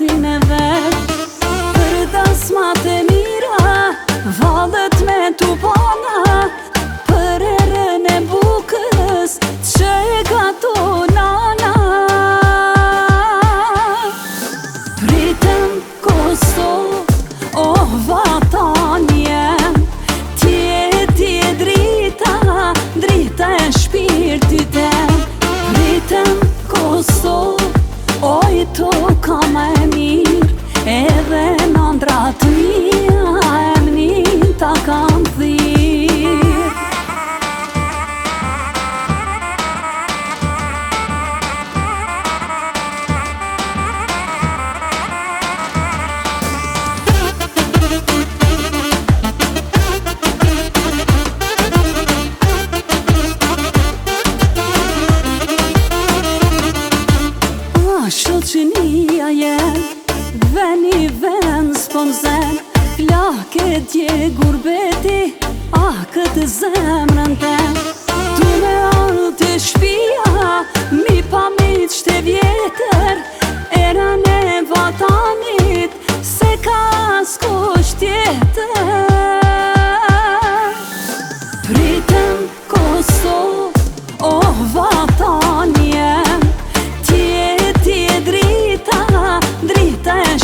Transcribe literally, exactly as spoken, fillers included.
zemrin e vet. Për dasmat e mira valët me tupana, për erën e bukës që e gato nana. Pritem Kosovë, o vatan jem, ti e ti e drita, drita e shpirtit tem. Pritem Kosovë, oj toka ma e mirë, edhe nëndrat mija e mnin ta kam thirë. Shoqënia jem, veni ven s'pon zen, plake tje gurbeti, ah këtë zemrën tem. Tu me arru të shpia, mi pa mit shte vjetër, erën e vatanit, se ka s'kush tjetër. Pritem Kosovë, o vatan jem, drita e